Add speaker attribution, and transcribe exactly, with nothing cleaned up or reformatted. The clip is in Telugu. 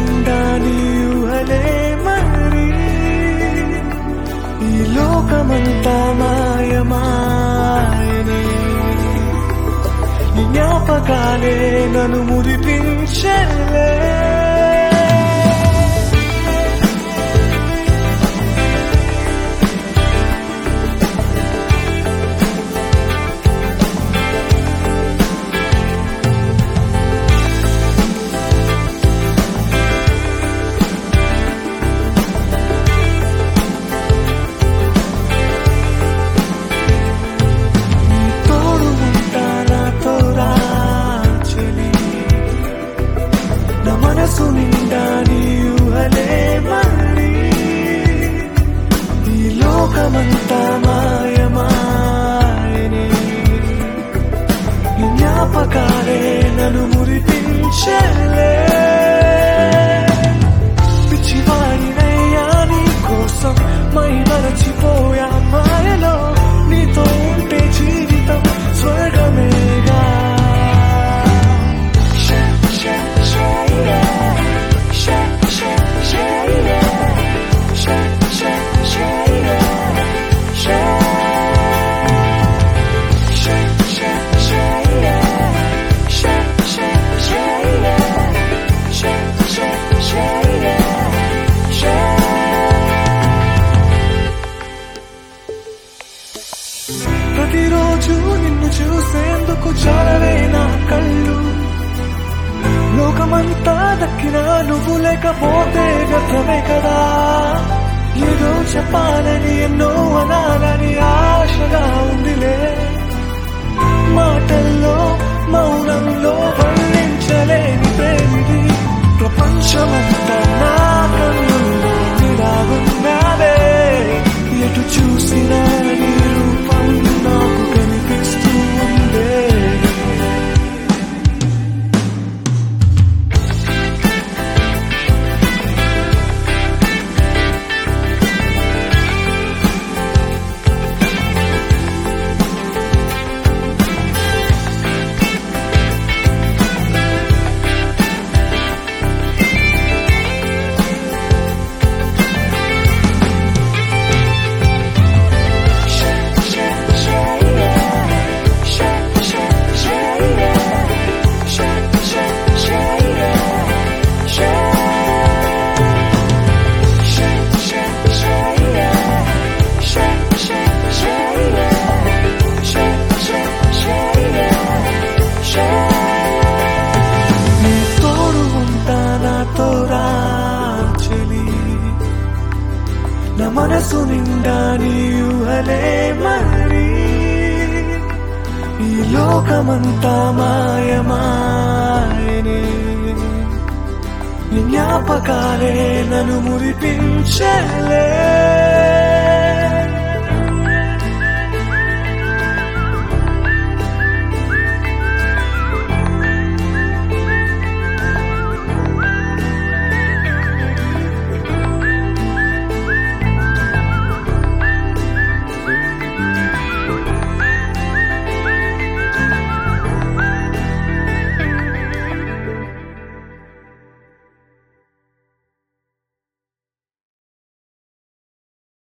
Speaker 1: నిండా నీ ఊహలే మరి ఈ లోకమంతా మాయమాయనే నీ జ్ఞాపకాలే నన్ను మురిపించలే మనసు నిండా నీ ఊహలే మరి ఈ లోకమంతా మాయమాయనే నీ జ్ఞాపకాలే నన్ను మురిపించలే పిచ్చివాడినయ్యా నీ కోసం మై మరచిపోయా మాయలో నీతో ఉంటే జీవితం స్వర్గమేగా ప్రతిరోజు నిన్ను చూసేందుకు చాలవే నా కళ్ళు లోకమంతా దక్కినా నువ్వు లేకపోతే వ్యర్థమే కదా ఏదో చెప్పాలని ఎన్నో అనాలని ఆశగా ఉందిలే మాటల్లో మౌనంలో వర్ణించలేని ప్రేమిది ప్రపంచమంతా నా కన్నుల్లో నిరాగున్నావే ఎటు చూసినా నీ రూపం నాకు కనిపిస్తూ ఉందే నా మనసు నిండా నీ ఊహలే మరి ఈ లోకమంతా మాయమాయనే నీ జ్ఞాపకాలే నన్ను మురిపించలే